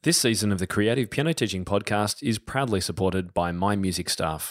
This season of the Creative Piano Teaching Podcast is proudly supported by My Music Staff.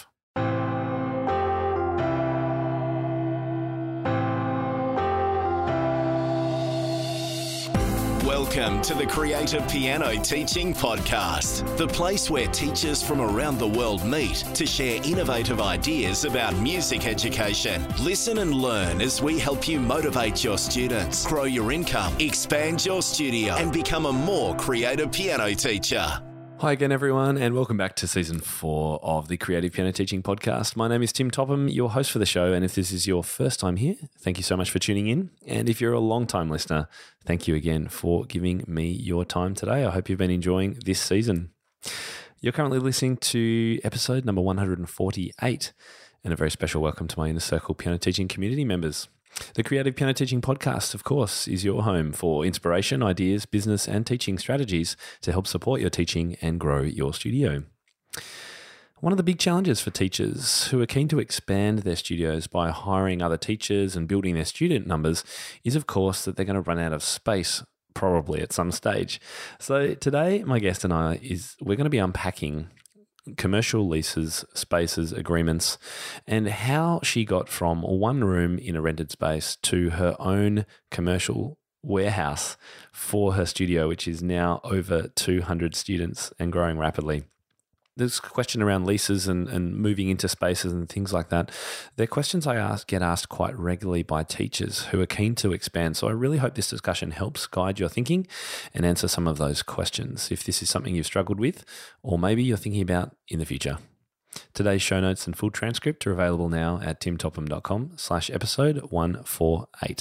Welcome to the Creative Piano Teaching Podcast, the place where teachers from around the world meet to share innovative ideas about music education. Listen and learn as we help you motivate your students, grow your income, expand your studio, and become a more creative piano teacher. Hi again, everyone, and welcome back to Season 4 of the Creative Piano Teaching Podcast. My name is Tim Topham, your host for the show, and if this is your first time here, thank you so much for tuning in. And if you're a long-time listener, thank you again for giving me your time today. I hope you've been enjoying this season. You're currently listening to episode number 148, and a very special welcome to my Inner Circle Piano Teaching community members. The Creative Piano Teaching Podcast, of course, is your home for inspiration, ideas, business, and teaching strategies to help support your teaching and grow your studio. One of the big challenges for teachers who are keen to expand their studios by hiring other teachers and building their student numbers is, of course, that they're going to run out of space probably at some stage. So today, my guest and we're going to be unpacking commercial leases, spaces, agreements, and how she got from one room in a rented space to her own commercial warehouse for her studio, which is now over 200 students and growing rapidly. This question around leases and moving into spaces and things like that, they're questions get asked quite regularly by teachers who are keen to expand. So I really hope this discussion helps guide your thinking and answer some of those questions if this is something you've struggled with or maybe you're thinking about in the future. Today's show notes and full transcript are available now at timtopham.com/episode 148.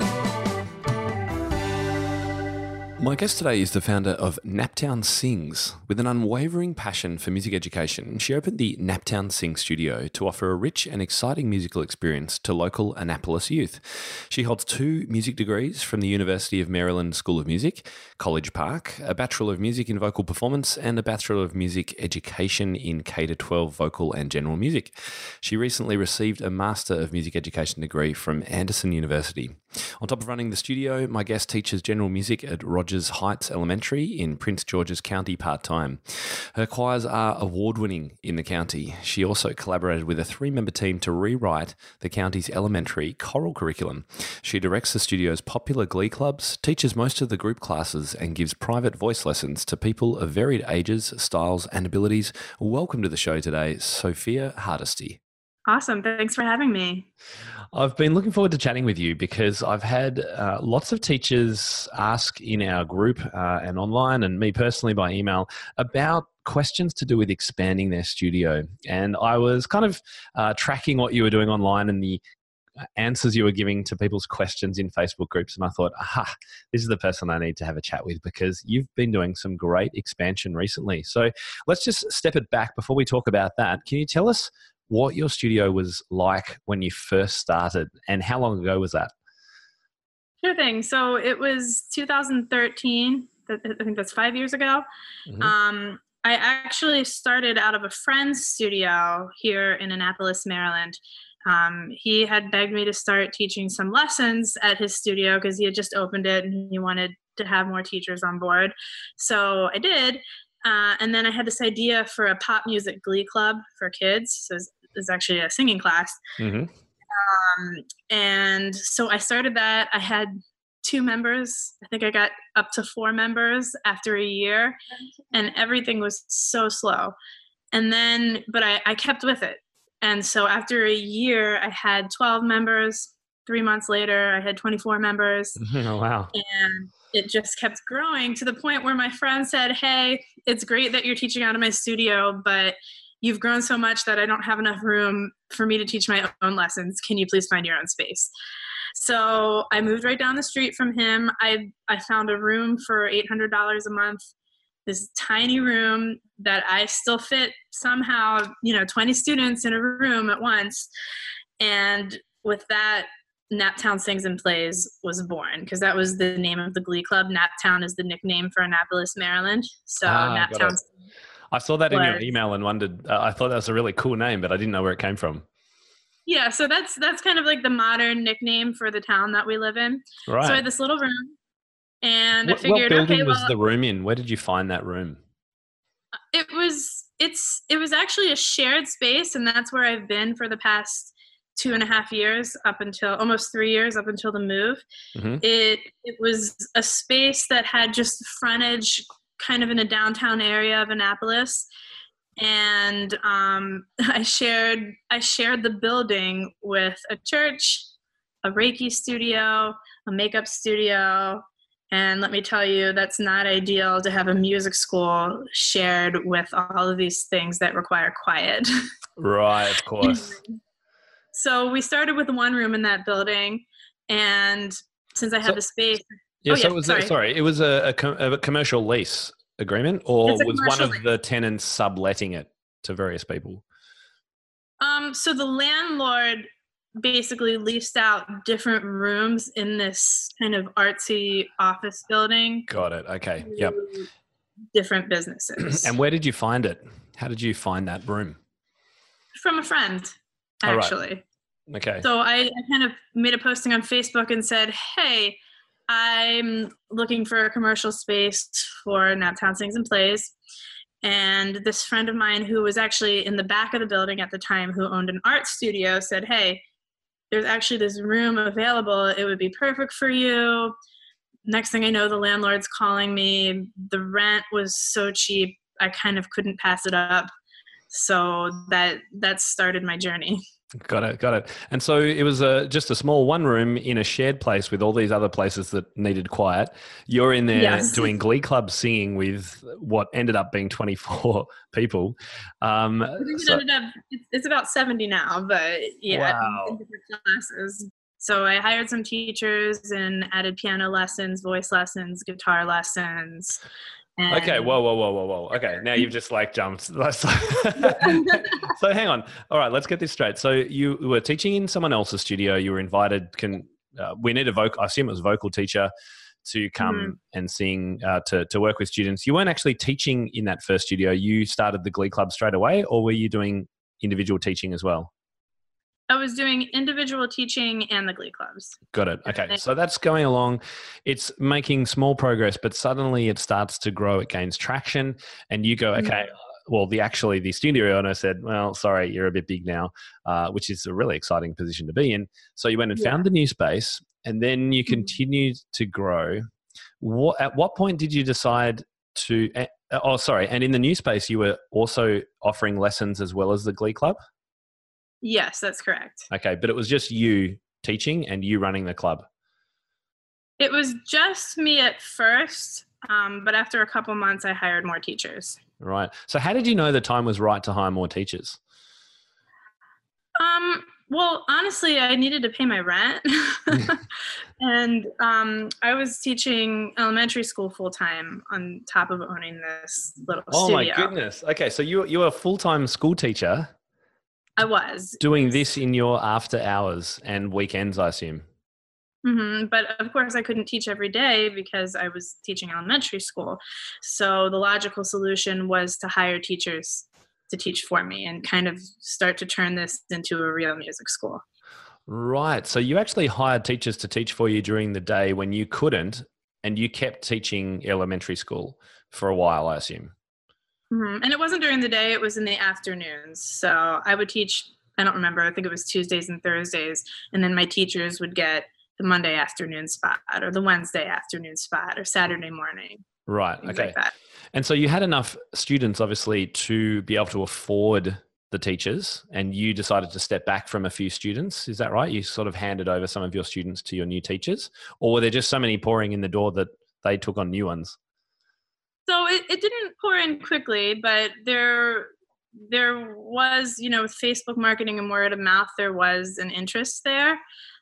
My guest today is the founder of Naptown Sings. With an unwavering passion for music education, she opened the Naptown Sing Studio to offer a rich and exciting musical experience to local Annapolis youth. She holds 2 music degrees from the University of Maryland School of Music, College Park, a Bachelor of Music in Vocal Performance, and a Bachelor of Music Education in K-12 Vocal and General Music. She recently received a Master of Music Education degree from Anderson University. On top of running the studio, my guest teaches general music at Rogers Heights Elementary in Prince George's County part-time. Her choirs are award-winning in the county. She also collaborated with a 3-member team to rewrite the county's elementary choral curriculum. She directs the studio's popular glee clubs, teaches most of the group classes, and gives private voice lessons to people of varied ages, styles, and abilities. Welcome to the show today, Sophia Hardesty. Awesome. Thanks for having me. I've been looking forward to chatting with you because I've had lots of teachers ask in our group and online and me personally by email about questions to do with expanding their studio. And I was kind of tracking what you were doing online and the answers you were giving to people's questions in Facebook groups. And I thought, this is the person I need to have a chat with because you've been doing some great expansion recently. So let's just step it back before we talk about that. Can you tell us what your studio was like when you first started and how long ago was that? Sure thing. So it was 2013. I think that's 5 years ago. Mm-hmm. I actually started out of a friend's studio here in Annapolis, Maryland. He had begged me to start teaching some lessons at his studio because he had just opened it and he wanted to have more teachers on board. So I did. And then I had this idea for a pop music glee club for kids. So it's actually a singing class. Mm-hmm. And so I started that. I had 2 members. I think I got up to 4 members after a year, and everything was so slow. And then, but I kept with it. And so after a year, I had 12 members. 3 months later, I had 24 members. Oh, wow. And it just kept growing to the point where my friend said, "Hey, it's great that you're teaching out of my studio, but you've grown so much that I don't have enough room for me to teach my own lessons. Can you please find your own space?" So I moved right down the street from him. I found a room for $800 a month, this tiny room that I still fit somehow, 20 students in a room at once. And with that, Naptown Sings and Plays was born because that was the name of the glee club. Naptown is the nickname for Annapolis, Maryland. So Naptown. I saw that in your email and wondered, I thought that was a really cool name, but I didn't know where it came from. Yeah, so that's kind of like the modern nickname for the town that we live in. Right. So I had this little room And I What figured, building okay, was well, the room in? Where did you find that room? it was actually a shared space, and that's where I've been for the past 2.5 years, up until almost 3 years, up until the move. Mm-hmm. It was a space that had just frontage kind of in a downtown area of Annapolis. And I shared the building with a church, a Reiki studio, a makeup studio, and let me tell you, that's not ideal to have a music school shared with all of these things that require quiet. Right, of course. So we started with one room in that building, and since I had the space, yeah. So it was it was a commercial lease agreement, or was one of the tenants subletting it to various people? So the landlord basically leased out different rooms in this kind of artsy office building. Got it. Okay. Yep. Different businesses. And where did you find it? How did you find that room? From a friend, actually. Oh, right. Okay. So I kind of made a posting on Facebook and said, hey, I'm looking for a commercial space for Naptown Sings and Plays. And this friend of mine who was actually in the back of the building at the time, who owned an art studio, said, hey, there's actually this room available. It would be perfect for you. Next thing I know, the landlord's calling me. The rent was so cheap, I kind of couldn't pass it up. So that started my journey. Got it. And so it was just a small one room in a shared place with all these other places that needed quiet. You're in there doing Glee Club singing with what ended up being 24 people. It's about 70 now, but yeah, wow. In different classes. So I hired some teachers and added piano lessons, voice lessons, guitar lessons. Okay, whoa. Okay, now you've just jumped. So hang on. All right, let's get this straight. So you were teaching in someone else's studio. You were invited. We need I assume it was a vocal teacher to come and sing, to work with students. You weren't actually teaching in that first studio. You started the Glee Club straight away, or were you doing individual teaching as well? I was doing individual teaching and the Glee Clubs. Got it. Okay. So that's going along. It's making small progress, but suddenly it starts to grow. It gains traction and you go, okay, well, the studio owner said, well, sorry, you're a bit big now, which is a really exciting position to be in. So you went and found the new space and then you continued to grow. At what point did you decide to, and in the new space, you were also offering lessons as well as the Glee Club? Yes, that's correct. Okay, but it was just you teaching and you running the club? It was just me at first, but after a couple months, I hired more teachers. Right. So how did you know the time was right to hire more teachers? Well, honestly, I needed to pay my rent. And I was teaching elementary school full-time on top of owning this little studio. Oh, my goodness. Okay, so you were a full-time school teacher. I was. Doing this in your after hours and weekends, I assume. But of course, I couldn't teach every day because I was teaching elementary school. So the logical solution was to hire teachers to teach for me and kind of start to turn this into a real music school. Right. So you actually hired teachers to teach for you during the day when you couldn't, and you kept teaching elementary school for a while, I assume. And it wasn't during the day, it was in the afternoons. So I would teach, I don't remember, I think it was Tuesdays and Thursdays. And then my teachers would get the Monday afternoon spot or the Wednesday afternoon spot or Saturday morning. Right. Okay. Like that. And so you had enough students, obviously, to be able to afford the teachers, and you decided to step back from a few students. Is that right? You sort of handed over some of your students to your new teachers, or were there just so many pouring in the door that they took on new ones? So it didn't pour in quickly, but there was, with Facebook marketing and word of mouth, there was an interest there.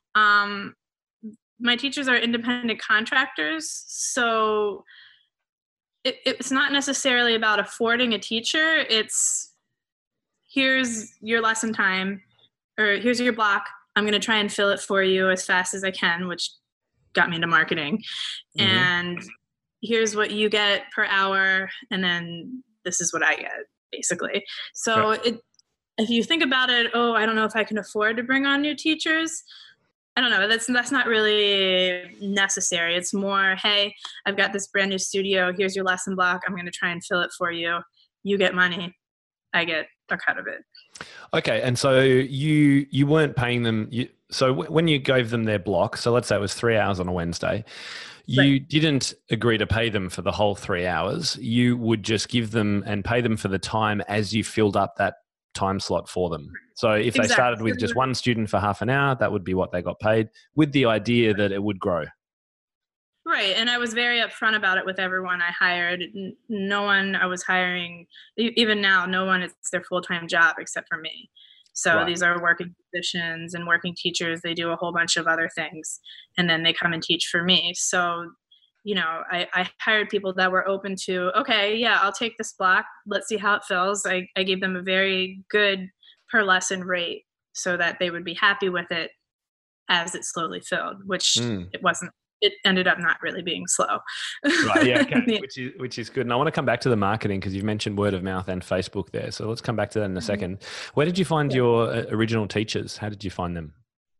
My teachers are independent contractors, so it's not necessarily about affording a teacher. It's here's your lesson time, or here's your block. I'm going to try and fill it for you as fast as I can, which got me into marketing. And here's what you get per hour, and then this is what I get, basically. So if you think about it, I don't know if I can afford to bring on new teachers. I don't know. That's not really necessary. It's more, hey, I've got this brand new studio. Here's your lesson block. I'm going to try and fill it for you. You get money. I get a cut of it. Okay, and so you weren't paying them. So when you gave them their block, so let's say it was 3 hours on a Wednesday, you Right. didn't agree to pay them for the whole 3 hours. You would just give them and pay them for the time as you filled up that time slot for them. So if they Exactly. started with just one student for half an hour, that would be what they got paid, with the idea that it would grow. Right. And I was very upfront about it with everyone I hired. No one I was hiring, even now, no one, it's their full-time job except for me. So Right. these are working positions and working teachers. They do a whole bunch of other things, and then they come and teach for me. So, I hired people that were open to, okay, yeah, I'll take this block. Let's see how it fills. I gave them a very good per lesson rate so that they would be happy with it as it slowly filled, which it wasn't. It ended up not really being slow. Right. Yeah. Okay. Yeah. Which is good. And I want to come back to the marketing because you've mentioned word of mouth and Facebook there. So let's come back to that in a second. Where did you find your original teachers? How did you find them?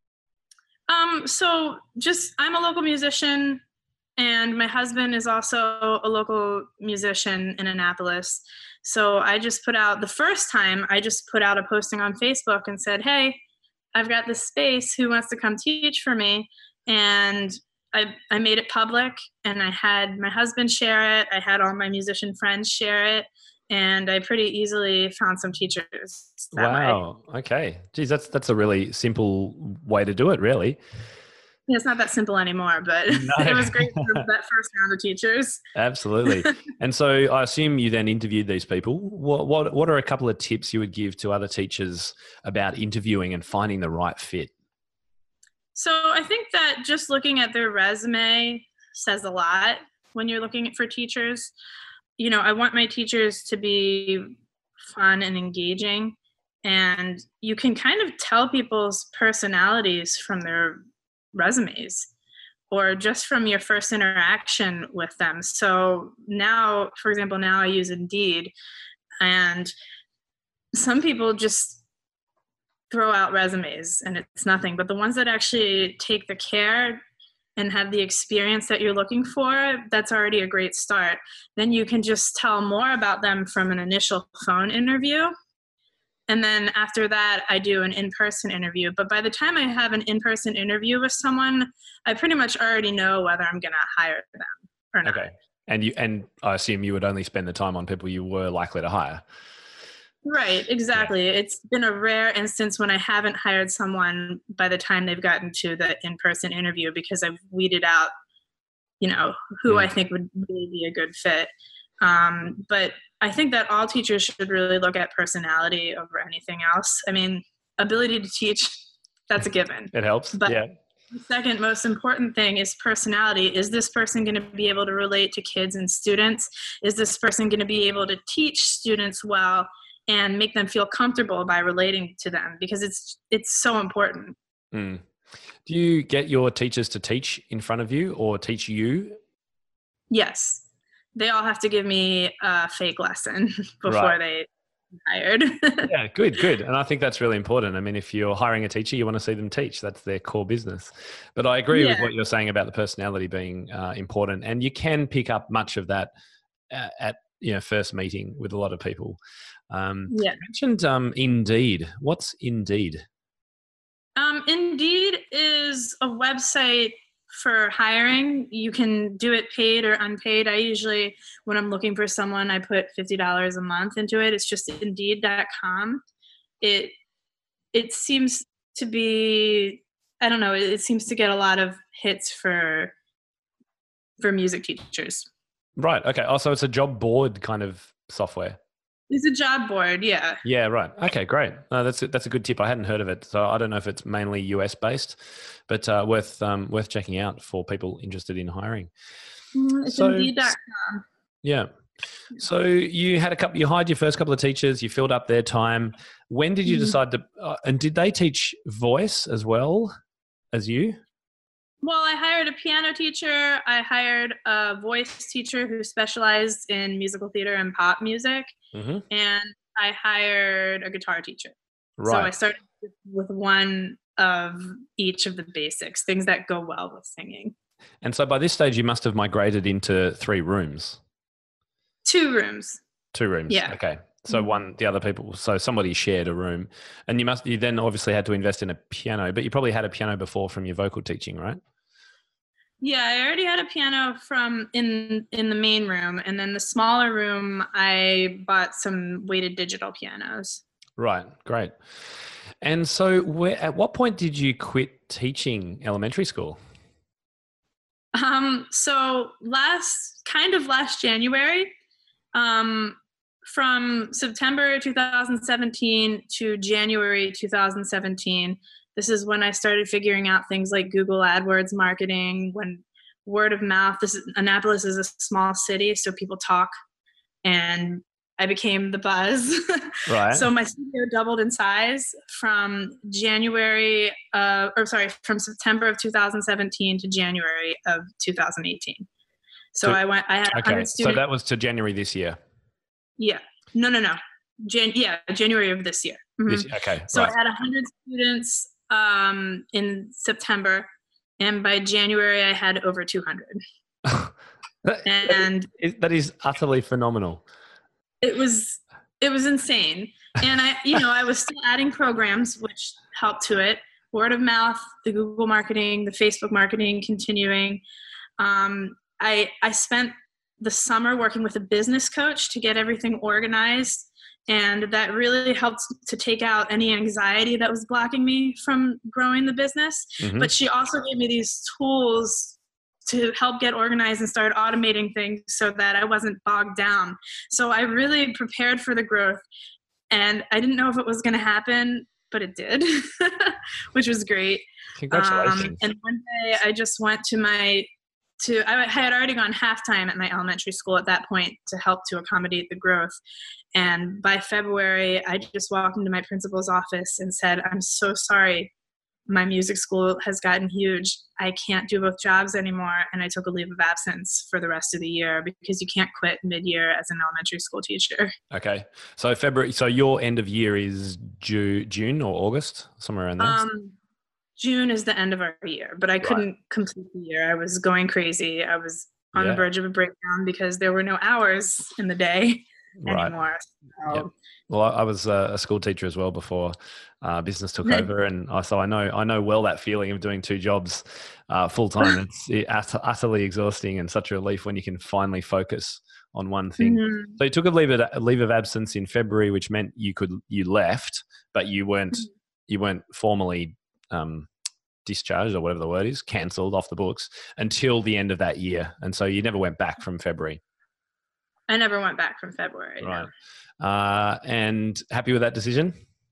So I'm a local musician, and my husband is also a local musician in Annapolis. So the first time I just put out a posting on Facebook and said, hey, I've got this space. Who wants to come teach for me? And I made it public, and I had my husband share it. I had all my musician friends share it, and I pretty easily found some teachers that way. Wow. Okay. Geez, that's a really simple way to do it, really. Yeah, it's not that simple anymore, but No. it was great for that first round of teachers. Absolutely. And so I assume you then interviewed these people. What are a couple of tips you would give to other teachers about interviewing and finding the right fit? So I think that just looking at their resume says a lot when you're looking for teachers. I want my teachers to be fun and engaging, and you can kind of tell people's personalities from their resumes or just from your first interaction with them. So now, for example, I use Indeed, and some people just throw out resumes and it's nothing, but the ones that actually take the care and have the experience that you're looking for, that's already a great start. Then you can just tell more about them from an initial phone interview. And then after that, I do an in-person interview. But by the time I have an in-person interview with someone, I pretty much already know whether I'm going to hire them or not. Okay. And I assume you would only spend the time on people you were likely to hire. Right, exactly. Yeah. It's been a rare instance when I haven't hired someone by the time they've gotten to the in-person interview because I've weeded out, who I think would really be a good fit. But I think that all teachers should really look at personality over anything else. I mean, ability to teach, that's a given. It helps. But yeah. The second most important thing is personality. Is this person going to be able to relate to kids and students? Is this person going to be able to teach students well and make them feel comfortable by relating to them? Because it's so important. Do you get your teachers to teach in front of you or teach you? Yes. They all have to give me a fake lesson before they hired. Yeah, good. And I think that's really important. I mean, if you're hiring a teacher, you want to see them teach. That's their core business. But I agree with what you're saying about the personality being important. And you can pick up much of that at first meeting with a lot of people. You mentioned Indeed. What's Indeed? Indeed is a website for hiring. You can do it paid or unpaid. I usually, when I'm looking for someone, I put $50 a month into it. It's just Indeed.com. It seems to be, I don't know, it seems to get a lot of hits for music teachers. Right. Okay. Also, it's a job board kind of software. It's a job board, yeah. Yeah, right. Okay, great. No, that's a good tip. I hadn't heard of it, so I don't know if it's mainly US based, but worth checking out for people interested in hiring. It's Indeed.com. Yeah. So you hired your first couple of teachers. You filled up their time. When did you decide to? And did they teach voice as well as you? Well, I hired a piano teacher. I hired a voice teacher who specialized in musical theater and pop music. And I hired a guitar teacher. Right. So I started with one of each of the basics, things that go well with singing. And so by this stage, you must have migrated into 3 rooms. 2 rooms. 2 rooms. Yeah. Okay. So somebody shared a room, and you then obviously had to invest in a piano, but you probably had a piano before from your vocal teaching, right? Yeah, I already had a piano from in the main room, and then the smaller room, I bought some weighted digital pianos. Right. Great. And so at what point did you quit teaching elementary school? So last January, from September 2017 to January 2017, this is when I started figuring out things like Google AdWords marketing, when word of mouth. Annapolis is a small city, so people talk, and I became the buzz. Right. So my studio doubled in size from from September of 2017 to January of 2018. So I had 100 students. So that was to January this year. Yeah. No. January of this year. Mm-hmm. Okay. So right. I had 100 students in September, and by January I had over 200. That is utterly phenomenal. It was insane. And I was still adding programs which helped to it. Word of mouth, the Google marketing, the Facebook marketing continuing. I spent the summer working with a business coach to get everything organized, and that really helped to take out any anxiety that was blocking me from growing the business. Mm-hmm. But she also gave me these tools to help get organized and start automating things so that I wasn't bogged down. So I really prepared for the growth, and I didn't know if it was going to happen, but it did, which was great. Congratulations. And one day I just went I had already gone halftime at my elementary school at that point to help to accommodate the growth. And by February, I just walked into my principal's office and said, "I'm so sorry. My music school has gotten huge. I can't do both jobs anymore." And I took a leave of absence for the rest of the year, because you can't quit mid-year as an elementary school teacher. Okay. So February, so your end of year is June or August, somewhere around there? June is the end of our year, but I couldn't complete the year. I was going crazy. I was on the verge of a breakdown because there were no hours in the day anymore. So. Yep. Well, I was a school teacher as well before business took over, and so I know well that feeling of doing 2 jobs full time. It's utterly exhausting, and such a relief when you can finally focus on one thing. Mm-hmm. So you took a leave of absence in February, which meant you left, but you weren't formally discharged, or whatever the word is, cancelled off the books until the end of that year. And so you never went back from February. I never went back from February. Right. No. And happy with that decision?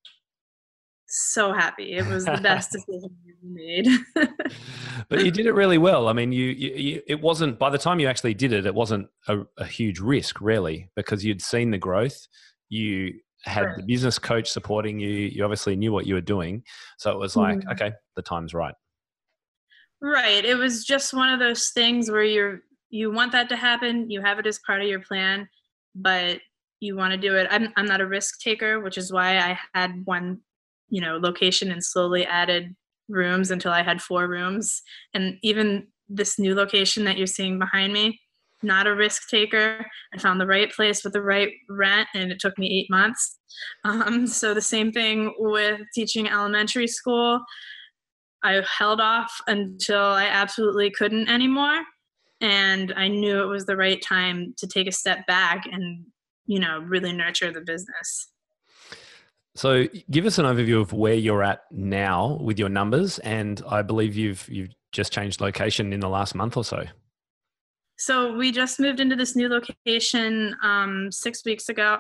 So happy. It was the best decision we made. But you did it really well. I mean, it wasn't, by the time you actually did it, it wasn't a huge risk, really, because you'd seen the growth. You had the business coach supporting you. You obviously knew what you were doing. So it was like, okay, the time's right. Right. It was just one of those things where you want that to happen. You have it as part of your plan, but you want to do it. I'm not a risk taker, which is why I had one, location and slowly added rooms until I had 4 rooms. And even this new location that you're seeing behind me, not a risk taker. I found the right place with the right rent, and it took me 8 months. So the same thing with teaching elementary school. I held off until I absolutely couldn't anymore. And I knew it was the right time to take a step back and, really nurture the business. So give us an overview of where you're at now with your numbers. And I believe you've just changed location in the last month or so. So we just moved into this new location 2 weeks ago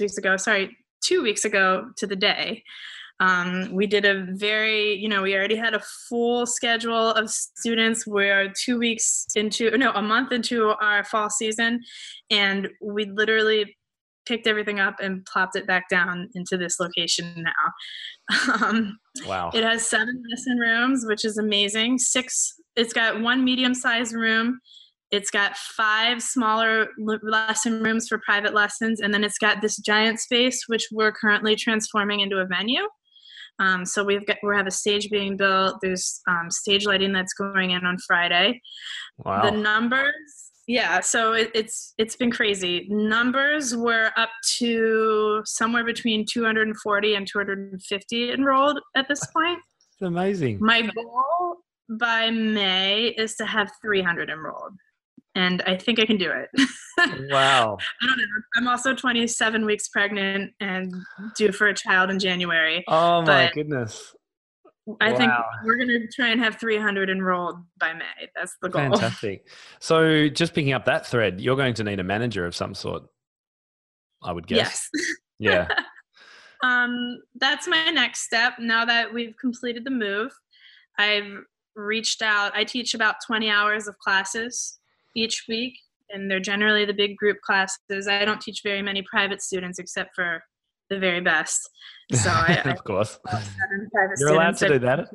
to the day. We did we already had a full schedule of students. We're a month into our fall season, and we literally picked everything up and plopped it back down into this location now. Wow. It has 7 lesson rooms, which is amazing. It's got 1 medium-sized room. It's got 5 smaller lesson rooms for private lessons. And then it's got this giant space, which we're currently transforming into a venue. So we have a stage being built. There's stage lighting that's going in on Friday. Wow. The numbers, yeah. So it's been crazy. Numbers were up to somewhere between 240 and 250 enrolled at this point. It's amazing. My goal by May is to have 300 enrolled. And I think I can do it. Wow. I don't know. I'm also 27 weeks pregnant and due for a child in January. Oh my goodness. I think we're going to try and have 300 enrolled by May. That's the goal. Fantastic. So just picking up that thread, you're going to need a manager of some sort, I would guess. Yes. Yeah. That's my next step. Now that we've completed the move, I've reached out. I teach about 20 hours of classes each week, and they're generally the big group classes. I don't teach very many private students except for the very best. So of course. 7 private You're allowed to do that.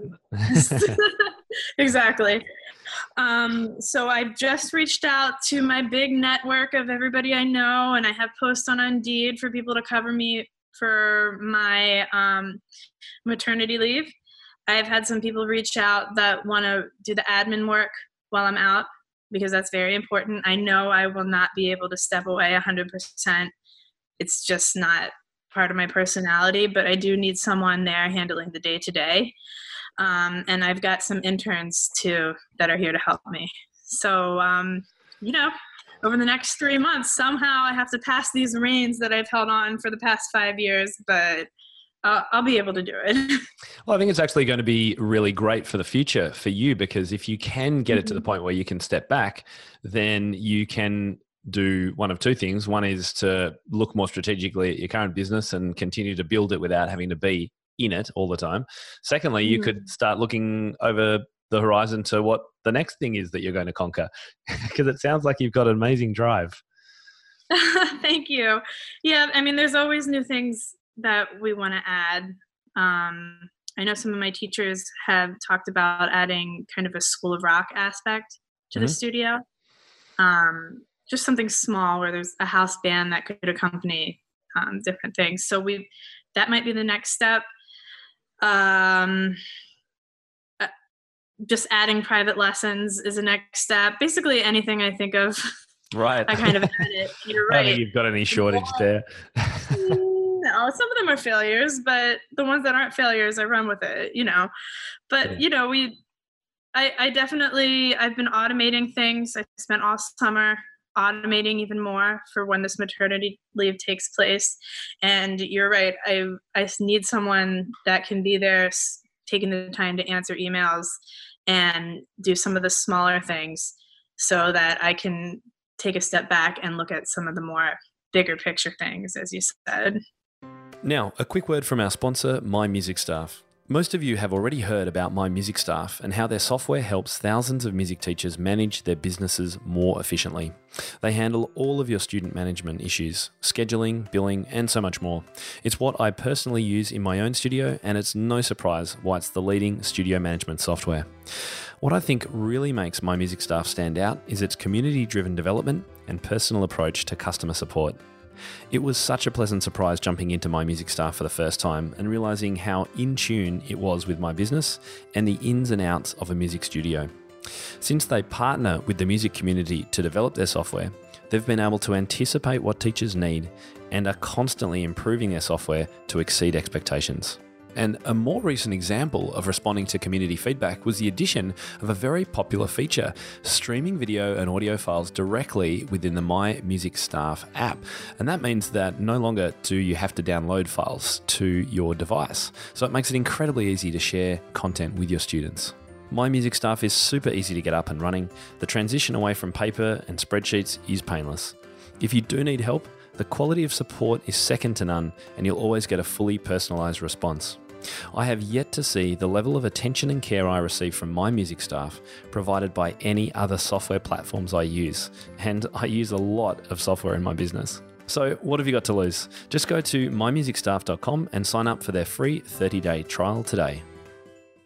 Exactly. So I've just reached out to my big network of everybody I know, and I have posts on Indeed for people to cover me for my maternity leave. I've had some people reach out that want to do the admin work while I'm out, because that's very important. I know I will not be able to step away 100%. It's just not part of my personality, but I do need someone there handling the day-to-day. And I've got some interns too that are here to help me. So, over the next 3 months, somehow I have to pass these reins that I've held on for the past 5 years, but I'll be able to do it. Well, I think it's actually going to be really great for the future for you, because if you can get it to the point where you can step back, then you can do one of two things. One is to look more strategically at your current business and continue to build it without having to be in it all the time. Secondly, you could start looking over the horizon to what the next thing is that you're going to conquer, because it sounds like you've got an amazing drive. Thank you. Yeah, I mean, there's always new things that we want to add. I know some of my teachers have talked about adding kind of a School of Rock aspect to the studio. Just something small where there's a house band that could accompany different things. So that might be the next step. Just adding private lessons is the next step. Basically anything I think of, right? I kind of add it. You're right. I don't think you've got any shortage there. No, some of them are failures, but the ones that aren't failures, I run with it, But, I've been automating things. I spent all summer automating even more for when this maternity leave takes place. And you're right. I need someone that can be there taking the time to answer emails and do some of the smaller things so that I can take a step back and look at some of the more bigger picture things, as you said. Now, a quick word from our sponsor, My Music Staff. Most of you have already heard about My Music Staff and how their software helps thousands of music teachers manage their businesses more efficiently. They handle all of your student management issues, scheduling, billing, and so much more. It's what I personally use in my own studio, and it's no surprise why it's the leading studio management software. What I think really makes My Music Staff stand out is its community-driven development and personal approach to customer support. It was such a pleasant surprise jumping into My Music Staff for the first time and realizing how in tune it was with my business and the ins and outs of a music studio. Since they partner with the music community to develop their software, they've been able to anticipate what teachers need and are constantly improving their software to exceed expectations. And a more recent example of responding to community feedback was the addition of a very popular feature, streaming video and audio files directly within the My Music Staff app. And that means that no longer do you have to download files to your device. So it makes it incredibly easy to share content with your students. My Music Staff is super easy to get up and running. The transition away from paper and spreadsheets is painless. If you do need help, the quality of support is second to none, and you'll always get a fully personalised response. I have yet to see the level of attention and care I receive from My Music Staff provided by any other software platforms I use, and I use a lot of software in my business. So what have you got to lose? Just go to mymusicstaff.com and sign up for their free 30-day trial today.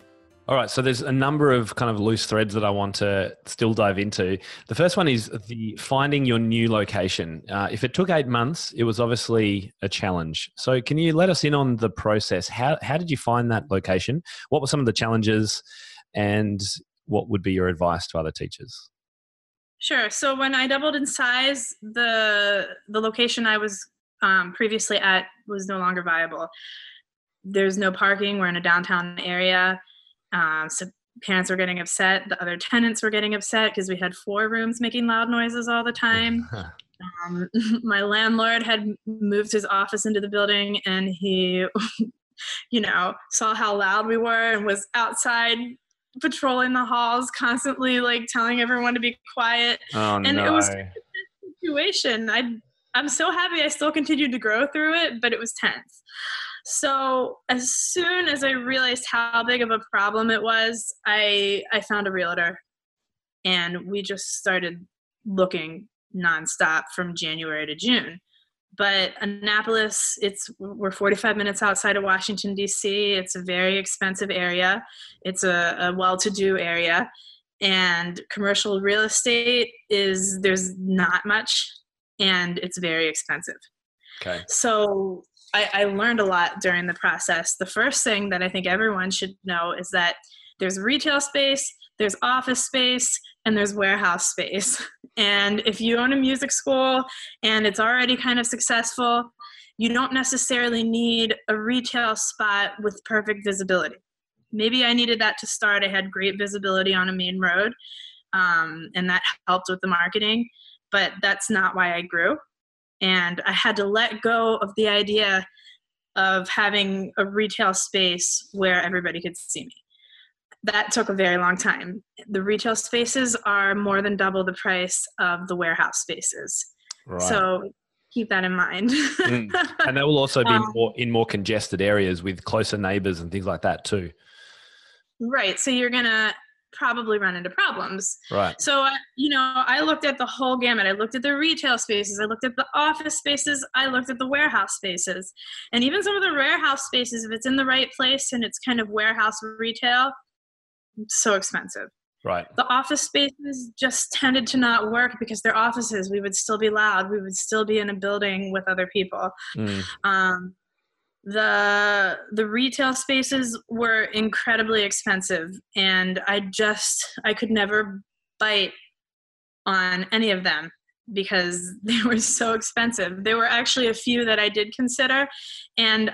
All right, so there's a number of kind of loose threads that I want to still dive into. The first one is the finding your new location. If it took 8 months, it was obviously a challenge. So can you let us in on the process? How did you find that location? What were some of the challenges, and what would be your advice to other teachers? Sure. So when I doubled in size, the location I was previously at was no longer viable. There's no parking. We're in a downtown area. So parents were getting upset. The other tenants were getting upset because we had 4 rooms making loud noises all the time. My landlord had moved his office into the building, and he, saw how loud we were and was outside patrolling the halls constantly, like telling everyone to be quiet. Oh, and no. It was a situation. I'm so happy I still continued to grow through it, but it was tense. So as soon as I realized how big of a problem it was, I found a realtor, and we just started looking nonstop from January to June. But Annapolis, we're 45 minutes outside of Washington, D.C. It's a very expensive area. It's a well-to-do area. And commercial real estate there's not much, and it's very expensive. Okay. So I learned a lot during the process. The first thing that I think everyone should know is that there's retail space, there's office space, and there's warehouse space. And if you own a music school and it's already kind of successful, you don't necessarily need a retail spot with perfect visibility. Maybe I needed that to start. I had great visibility on a main road, and that helped with the marketing, but that's not why I grew. And I had to let go of the idea of having a retail space where everybody could see me. That took a very long time. The retail spaces are more than double the price of the warehouse spaces. Right. So keep that in mind. And they will also be in more congested areas with closer neighbors and things like that too. Right. So you're going to probably run into problems. Right. So, I looked at the whole gamut. I looked at the retail spaces. I looked at the office spaces. I looked at the warehouse spaces. And even some of the warehouse spaces, if it's in the right place and it's kind of warehouse retail, so expensive. Right. The office spaces just tended to not work because they're offices. We would still be loud. We would still be in a building with other people. The retail spaces were incredibly expensive, and I could never bite on any of them because they were so expensive. There were actually a few that I did consider, and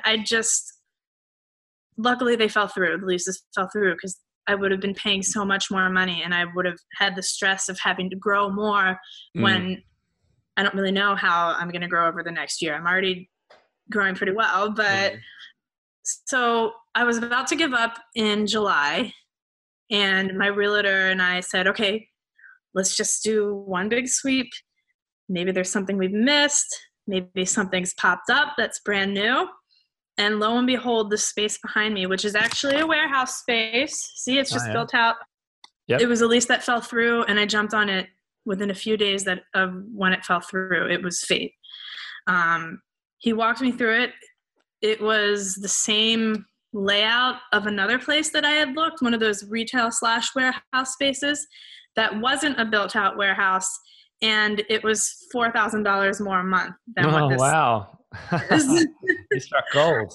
luckily they fell through. The leases fell through because I would have been paying so much more money, and I would have had the stress of having to grow more when I don't really know how I'm going to grow over the next year. I'm already growing pretty well, but so I was about to give up in July, and my realtor and I said, okay, let's just do one big sweep. Maybe there's something we've missed. Maybe something's popped up that's brand new. And lo and behold, the space behind me, which is actually a warehouse space. See, it's just built out. Yep. It was a lease that fell through, and I jumped on it within a few days of when it fell through. It was fate. He walked me through it. It was the same layout of another place that I had looked, one of those retail/warehouse spaces that wasn't a built-out warehouse, and it was $4,000 more a month than what this. Oh, wow. You struck gold.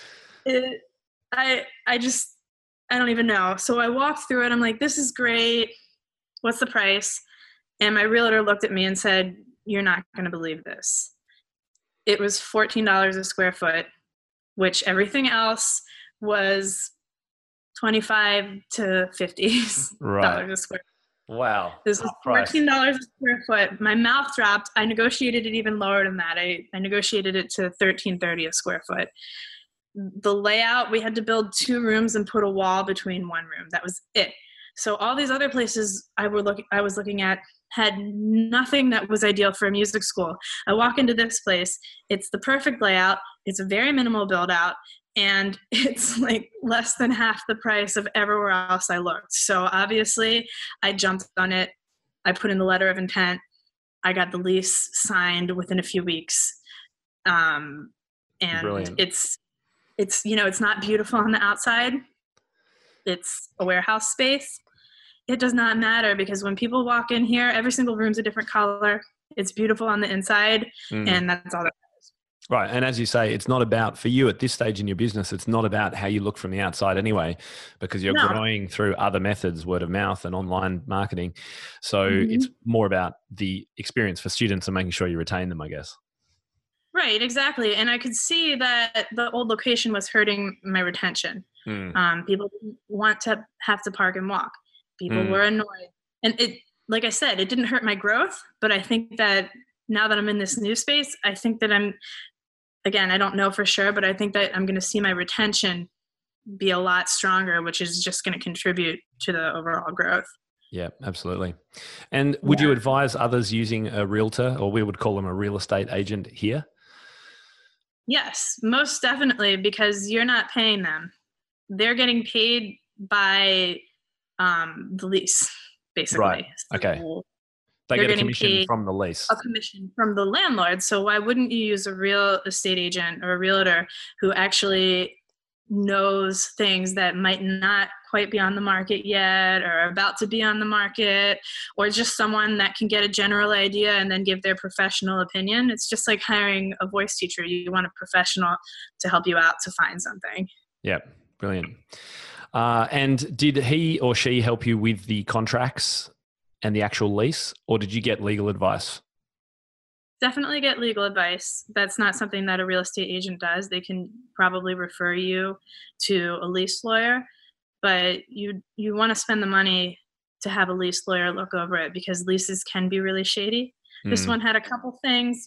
I don't even know. So I walked through it. I'm like, this is great. What's the price? And my realtor looked at me and said, you're not going to believe this. It was $14 a square foot, which everything else was $25 to $50 a square foot. Wow. This was $14 a square foot. My mouth dropped. I negotiated it even lower than that. I negotiated it to $13.30 a square foot. The layout, we had to build 2 rooms and put a wall between one room. That was it. So all these other places I was looking at had nothing that was ideal for a music school. I walk into this place. It's the perfect layout. It's a very minimal build out. And it's like less than half the price of everywhere else I looked. So obviously I jumped on it. I put in the letter of intent. I got the lease signed within a few weeks. And Brilliant. It's not beautiful on the outside, it's a warehouse space, it does not matter, because when people walk in here, every single room's a different color. It's beautiful on the inside, and that's all that matters. Right. And as you say, it's not about, for you at this stage in your business, it's not about how you look from the outside anyway, because you're growing through other methods, word of mouth and online marketing. So it's more about the experience for students and making sure you retain them, I guess. Right, exactly. And I could see that the old location was hurting my retention. People didn't want to have to park and walk. People were annoyed. And it, like I said, it didn't hurt my growth, but I think that now that I'm in this new space, I think that again, I don't know for sure, but I think that I'm going to see my retention be a lot stronger, which is just going to contribute to the overall growth. Yeah, absolutely. And would you advise others using a realtor, or we would call them a real estate agent here? Yes, most definitely, because you're not paying them. They're getting paid by the lease, basically. Right. Okay. So they get a commission from the lease. A commission from the landlord. So why wouldn't you use a real estate agent or a realtor who actually knows things that might not quite be on the market yet, or about to be on the market, or just someone that can get a general idea and then give their professional opinion? It's just like hiring a voice teacher. You want a professional to help you out to find something. Yeah, brilliant. And did he or she help you with the contracts and the actual lease, or did you get legal advice? Definitely get legal advice. That's not something that a real estate agent does. They can probably refer you to a lease lawyer, but you want to spend the money to have a lease lawyer look over it, because leases can be really shady. This one had a couple things.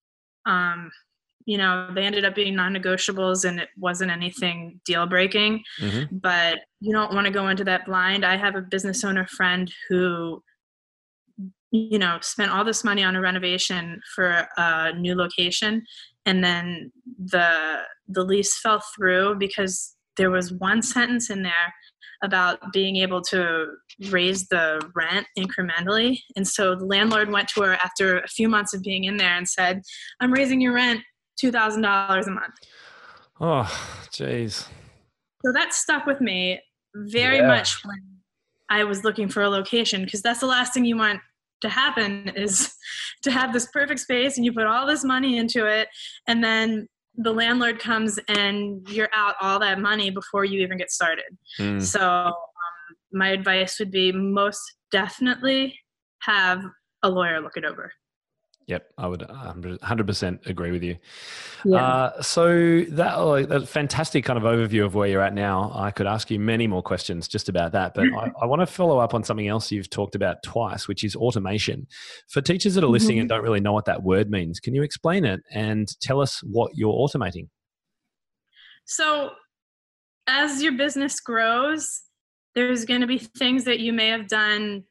They ended up being non-negotiables, and it wasn't anything deal breaking, but you don't want to go into that blind. I have a business owner friend who spent all this money on a renovation for a new location, and then the lease fell through because there was one sentence in there about being able to raise the rent incrementally. And so the landlord went to her after a few months of being in there and said, "I'm raising your rent $2,000 a month." Oh, geez. So that stuck with me very much when I was looking for a location, because that's the last thing you want to happen, is to have this perfect space and you put all this money into it, and then the landlord comes and you're out all that money before you even get started. So my advice would be most definitely have a lawyer look it over. Yep, I would 100% agree with you. Yeah. So that fantastic kind of overview of where you're at now. I could ask you many more questions just about that, but I want to follow up on something else you've talked about twice, which is automation. For teachers that are listening and don't really know what that word means, can you explain it and tell us what you're automating? So as your business grows, there's going to be things that you may have done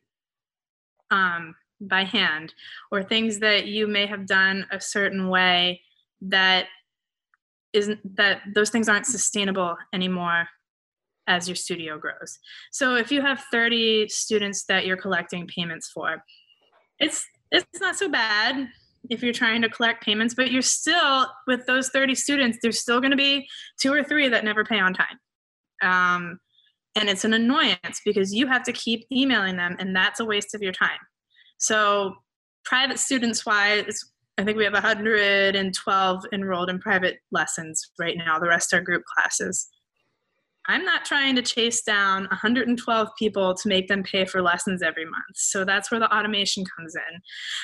by hand, or things that you may have done a certain way that those things aren't sustainable anymore as your studio grows. So if you have 30 students that you're collecting payments for, it's not so bad if you're trying to collect payments, but you're still, with those 30 students, there's still going to be 2 or 3 that never pay on time. And it's an annoyance because you have to keep emailing them, and that's a waste of your time. So private students wise, I think we have 112 enrolled in private lessons right now. The rest are group classes. I'm not trying to chase down 112 people to make them pay for lessons every month. So that's where the automation comes in.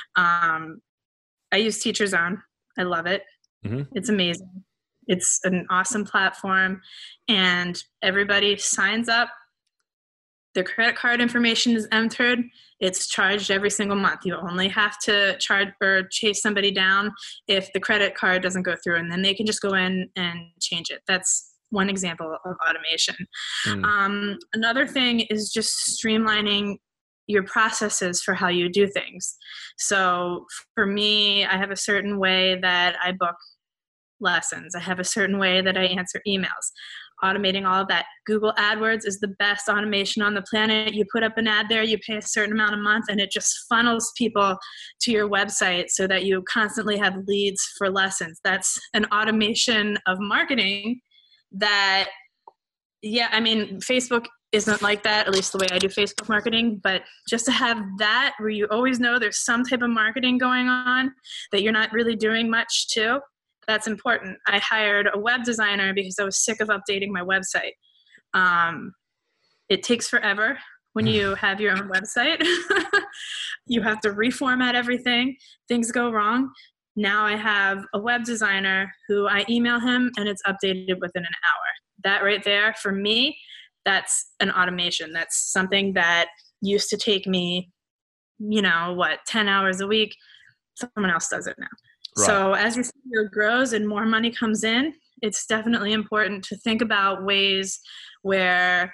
I use TeacherZone. I love it. It's amazing. It's an awesome platform, and everybody signs up. Their credit card information is entered. It's charged every single month. You only have to charge or chase somebody down if the credit card doesn't go through, and then they can just go in and change it. That's one example of automation. Another thing is just streamlining your processes for how you do things. So for me, I have a certain way that I book lessons. I have a certain way that I answer emails. Automating all of that. Google AdWords is the best automation on the planet. You put up an ad there, you pay a certain amount a month, and it just funnels people to your website so that you constantly have leads for lessons. That's an automation of marketing that, Facebook isn't like that, at least the way I do Facebook marketing. But just to have that where you always know there's some type of marketing going on that you're not really doing much to, that's important. I hired a web designer because I was sick of updating my website. It takes forever when you have your own website. You have to reformat everything. Things go wrong. Now I have a web designer who I email him and it's updated within an hour. That right there, for me, that's an automation. That's something that used to take me, 10 hours a week. Someone else does it now. Right. So as your studio grows and more money comes in, it's definitely important to think about ways where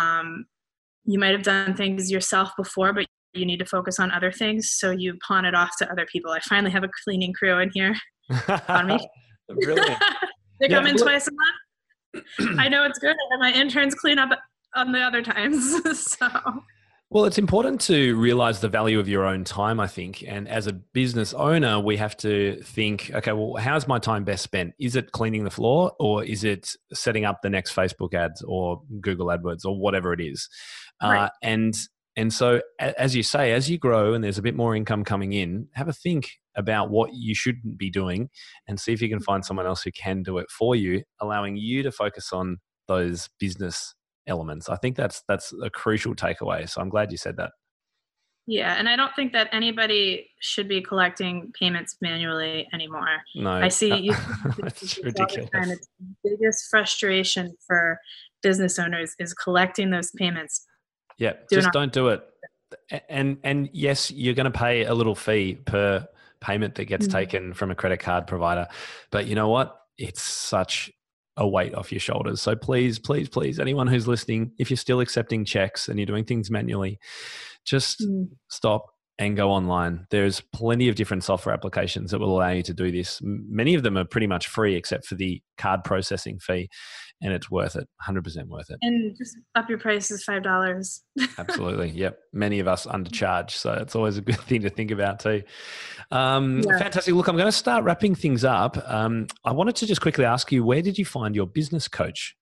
you might have done things yourself before, but you need to focus on other things. So you pawn it off to other people. I finally have a cleaning crew in here on me. Brilliant. They come in twice a month. I know it's good. And my interns clean up on the other times. So. Well, it's important to realize the value of your own time, I think. And as a business owner, we have to think, okay, well, how's my time best spent? Is it cleaning the floor, or is it setting up the next Facebook ads or Google AdWords or whatever it is? Right. And so, as you say, as you grow and there's a bit more income coming in, have a think about what you shouldn't be doing and see if you can find someone else who can do it for you, allowing you to focus on those business elements. I think that's a crucial takeaway. So I'm glad you said that. Yeah, and I don't think that anybody should be collecting payments manually anymore. No, I see it's ridiculous. It's the biggest frustration for business owners is collecting those payments. Yeah, don't do it. And yes, you're going to pay a little fee per payment that gets taken from a credit card provider. But you know what? It's such a weight off your shoulders. So please, please, please, anyone who's listening, if you're still accepting checks and you're doing things manually, just stop and go online. There's plenty of different software applications that will allow you to do this. Many of them are pretty much free except for the card processing fee, and it's worth it, 100% worth it. And just up your prices $5. Absolutely. Yep. Many of us undercharge. So it's always a good thing to think about too. Fantastic. Look, I'm going to start wrapping things up. I wanted to just quickly ask you, where did you find your business coach?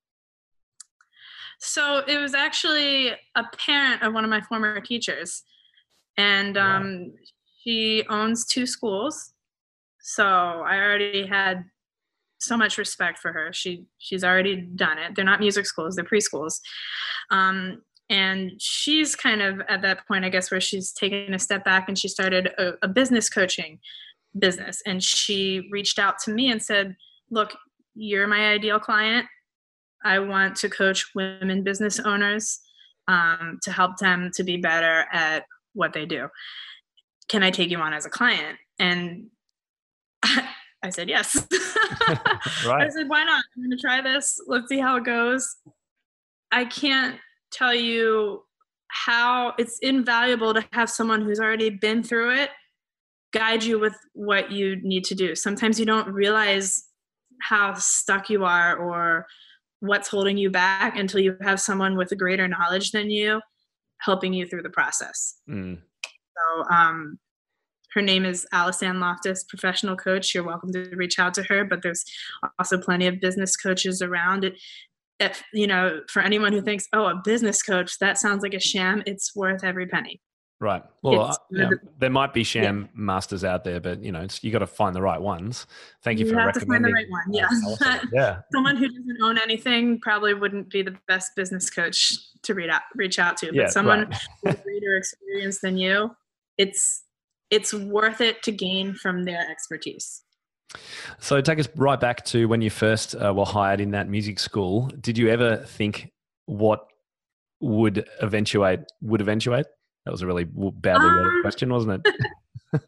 So it was actually a parent of one of my former teachers. And she owns 2 schools. So I already had so much respect for her. She's already done it. They're not music schools, they're preschools. And she's kind of at that point, I guess, where she's taken a step back and she started a business coaching business. And she reached out to me and said, look, you're my ideal client. I want to coach women business owners to help them to be better at what they do. Can I take you on as a client? And I said, yes. Right. I said, why not? I'm going to try this. Let's see how it goes. I can't tell you how it's invaluable to have someone who's already been through it guide you with what you need to do. Sometimes you don't realize how stuck you are or what's holding you back until you have someone with a greater knowledge than you helping you through the process. So her name is Alison Loftus, professional coach. You're welcome to reach out to her, but there's also plenty of business coaches around it. If, for anyone who thinks, oh, a business coach, that sounds like a sham, it's worth every penny. Right. Well, there might be sham masters out there, but you got to find the right ones. Thank you for recommending. You have to find the right one. Yeah. Someone who doesn't own anything probably wouldn't be the best business coach to reach out to. But someone with greater experience than you, it's worth it to gain from their expertise. So take us right back to when you first were hired in that music school. Did you ever think what would eventuate? That was a really badly worded question, wasn't it?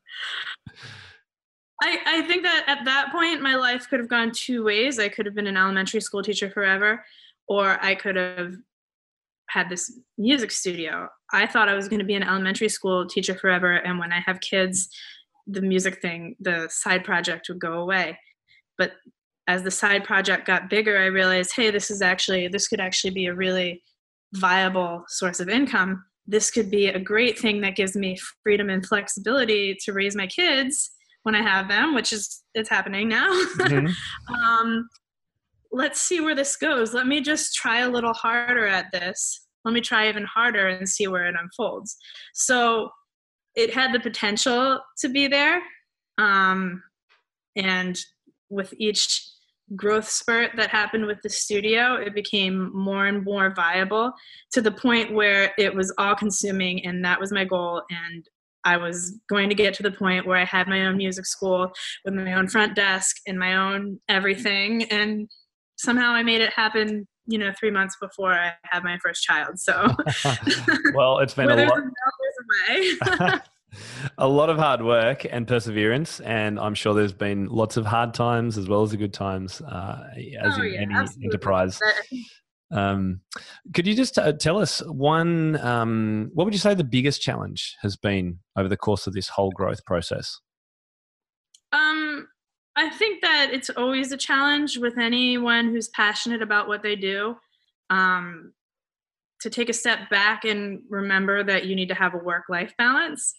I think that at that point, my life could have gone 2 ways. I could have been an elementary school teacher forever, or I could have had this music studio. I thought I was going to be an elementary school teacher forever, and when I have kids, the music thing, the side project would go away. But as the side project got bigger, I realized, hey, this could actually be a really viable source of income. This could be a great thing that gives me freedom and flexibility to raise my kids when I have them, it's happening now. Let's see where this goes. Let me just try a little harder at this let me try even harder and see where it unfolds. So it had the potential to be there. And with each growth spurt that happened with the studio, it became more and more viable to the point where it was all consuming, and that was my goal. And I was going to get to the point where I had my own music school with my own front desk and my own everything. And somehow I made it happen, 3 months before I had my first child. So well, it's been there's a way. A lot of hard work and perseverance, and I'm sure there's been lots of hard times as well as the good times, as in any absolutely. Enterprise. Could you just tell us one, what would you say the biggest challenge has been over the course of this whole growth process? I think that it's always a challenge with anyone who's passionate about what they do, to take a step back and remember that you need to have a work-life balance.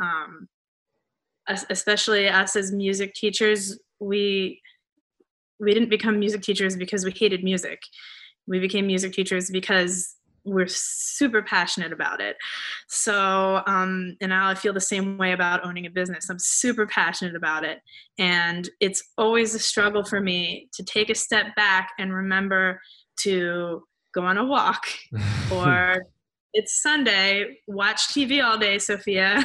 Especially us as music teachers, we didn't become music teachers because we hated music. We became music teachers because we're super passionate about it. So, and now I feel the same way about owning a business. I'm super passionate about it. And it's always a struggle for me to take a step back and remember to go on a walk or it's Sunday, watch TV all day, Sophia.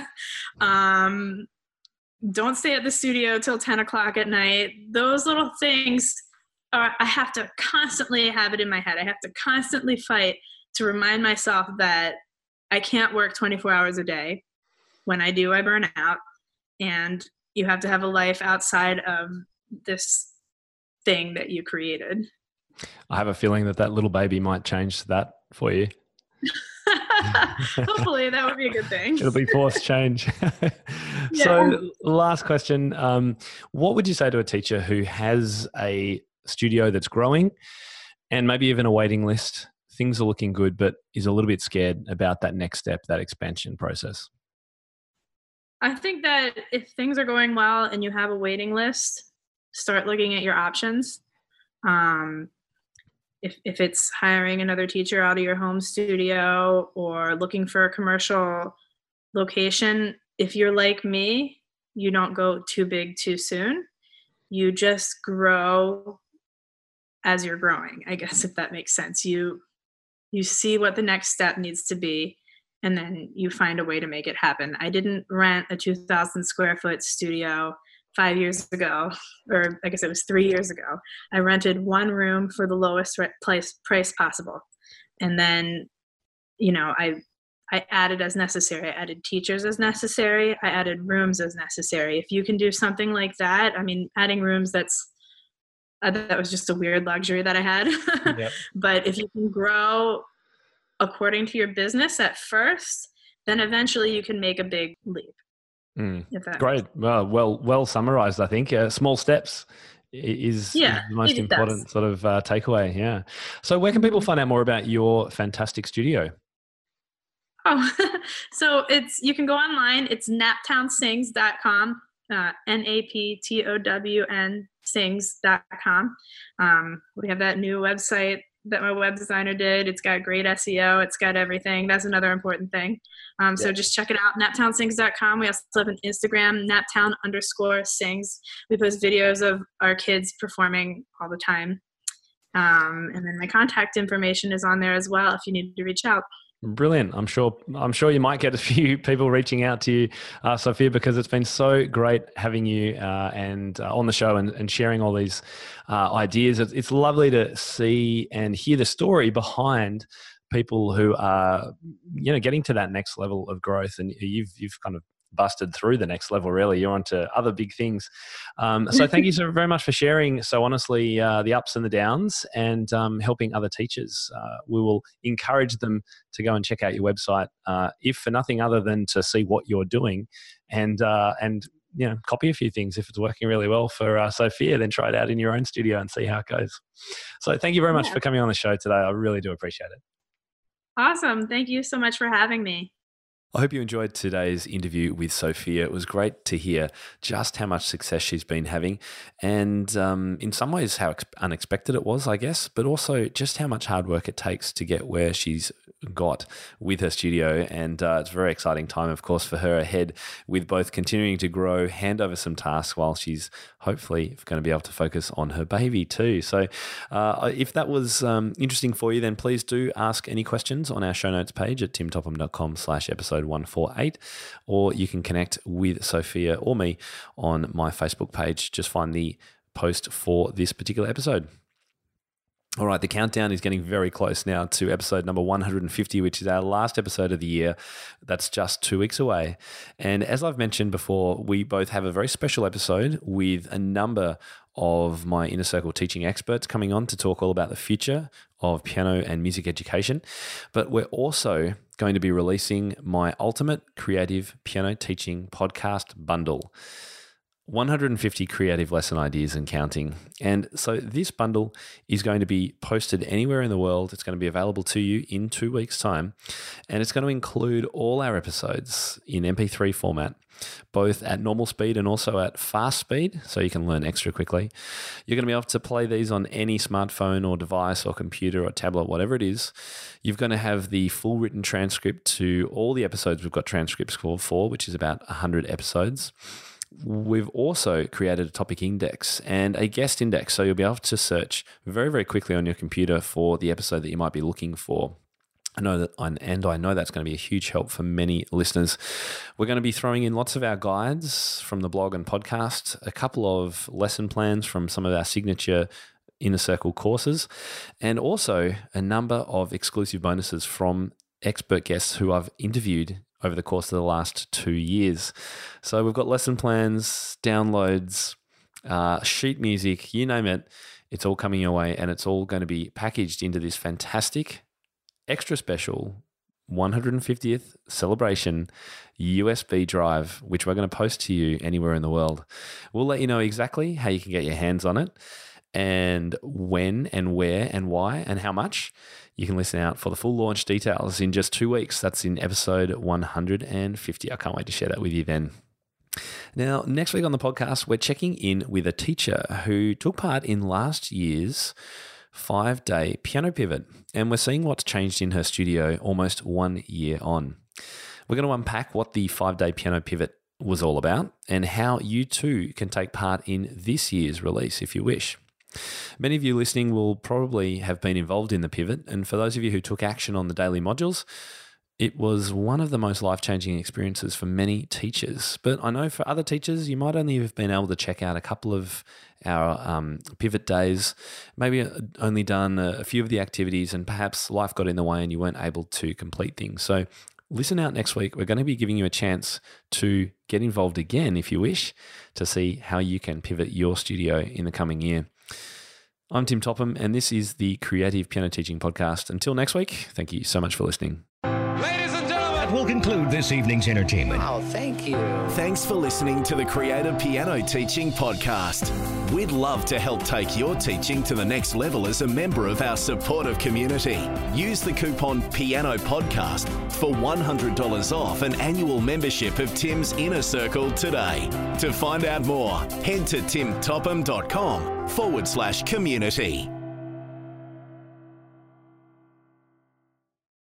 Don't stay at the studio till 10 o'clock at night. Those little things I have to constantly have it in my head. I have to constantly fight to remind myself that I can't work 24 hours a day. When I do, I burn out. And you have to have a life outside of this thing that you created. I have a feeling that little baby might change that for you. Hopefully that would be a good thing. It'll be forced change. Yeah. So last question, what would you say to a teacher who has a studio that's growing and maybe even a waiting list, things are looking good, but is a little bit scared about that next step, that expansion process? I think that if things are going well and you have a waiting list, start looking at your options. If it's hiring another teacher out of your home studio or looking for a commercial location, if you're like me, you don't go too big too soon. You just grow as you're growing, I guess, if that makes sense. You see what the next step needs to be, and then you find a way to make it happen. I didn't rent a 2,000 square foot studio 5 years ago, or I guess it was 3 years ago. I rented one room for the lowest price possible. And then, I added as necessary. I added teachers as necessary. I added rooms as necessary. If you can do something like that, adding rooms, that was just a weird luxury that I had. Yep. But if you can grow according to your business at first, then eventually you can make a big leap. Great. Well summarized, I think. Small steps is the most important sort of takeaway. Yeah. So where can people find out more about your fantastic studio? Oh, so you can go online. It's naptownsings.com, NAPTOWN sings.com. We have that new website that my web designer did. It's got great SEO. It's got everything. That's another important thing. So just check it out, naptownsings.com. We also have an Instagram, naptown_sings. We post videos of our kids performing all the time. And then my contact information is on there as well if you need to reach out. Brilliant. I'm sure you might get a few people reaching out to you, Sophia, because it's been so great having you and on the show and sharing all these ideas. It's lovely to see and hear the story behind people who are, getting to that next level of growth. And you've kind of busted through the next level, really. You're onto other big things. So thank you so very much for sharing so honestly the ups and the downs and helping other teachers. We will encourage them to go and check out your website, if for nothing other than to see what you're doing and copy a few things. If it's working really well for Sophia, then try it out in your own studio and see how it goes. So thank you very much for coming on the show today. I really do appreciate it. Awesome. Thank you so much for having me. I hope you enjoyed today's interview with Sophia. It was great to hear just how much success she's been having and in some ways how unexpected it was, I guess, but also just how much hard work it takes to get where she's got with her studio. And it's a very exciting time, of course, for her ahead, with both continuing to grow, hand over some tasks while she's hopefully going to be able to focus on her baby too. So if that was interesting for you, then please do ask any questions on our show notes page at timtopham.com/episode 148, or you can connect with Sophia or me on my Facebook page. Just find the post for this particular episode. All right, the countdown is getting very close now to episode number 150, which is our last episode of the year. That's just 2 weeks away. And as I've mentioned before, we both have a very special episode with a number of my Inner Circle teaching experts coming on to talk all about the future of piano and music education. But we're also going to be releasing my Ultimate Creative Piano Teaching Podcast Bundle. 150 creative lesson ideas and counting. And so this bundle is going to be posted anywhere in the world. It's going to be available to you in 2 weeks' time. And it's going to include all our episodes in MP3 format, both at normal speed and also at fast speed, so you can learn extra quickly. You're going to be able to play these on any smartphone or device or computer or tablet, whatever it is. You're going to have the full written transcript to all the episodes we've got transcripts for, which is about 100 episodes. We've also created a topic index and a guest index, so you'll be able to search very, very quickly on your computer for the episode that you might be looking for. I know that's going to be a huge help for many listeners. We're going to be throwing in lots of our guides from the blog and podcast, a couple of lesson plans from some of our signature Inner Circle courses, and also a number of exclusive bonuses from expert guests who I've interviewed over the course of the last 2 years. So we've got lesson plans, downloads, sheet music, you name it. It's all coming your way, and it's all going to be packaged into this fantastic, extra special 150th celebration USB drive, which we're going to post to you anywhere in the world. We'll let you know exactly how you can get your hands on it, and when and where and why and how much. You can listen out for the full launch details in just 2 weeks. That's in episode 150. I can't wait to share that with you then. Now, next week on the podcast, we're checking in with a teacher who took part in last year's 5-day piano pivot, and we're seeing what's changed in her studio almost 1 year on. We're going to unpack what the 5-day piano pivot was all about and how you too can take part in this year's release if you wish. Many of you listening will probably have been involved in the pivot, and for those of you who took action on the daily modules, it was one of the most life-changing experiences for many teachers. But I know for other teachers, you might only have been able to check out a couple of our pivot days, maybe only done a few of the activities, and perhaps life got in the way and you weren't able to complete things. So listen out next week. We're going to be giving you a chance to get involved again, if you wish, to see how you can pivot your studio in the coming year. I'm Tim Topham, and this is the Creative Piano Teaching Podcast. Until next week, thank you so much for listening. Ladies and gentlemen, that will conclude this evening's entertainment. Oh, thank you. Thanks for listening to the Creative Piano Teaching Podcast. We'd love to help take your teaching to the next level as a member of our supportive community. Use the coupon Piano Podcast for $100 off an annual membership of Tim's Inner Circle today. To find out more, head to timtopham.com/community.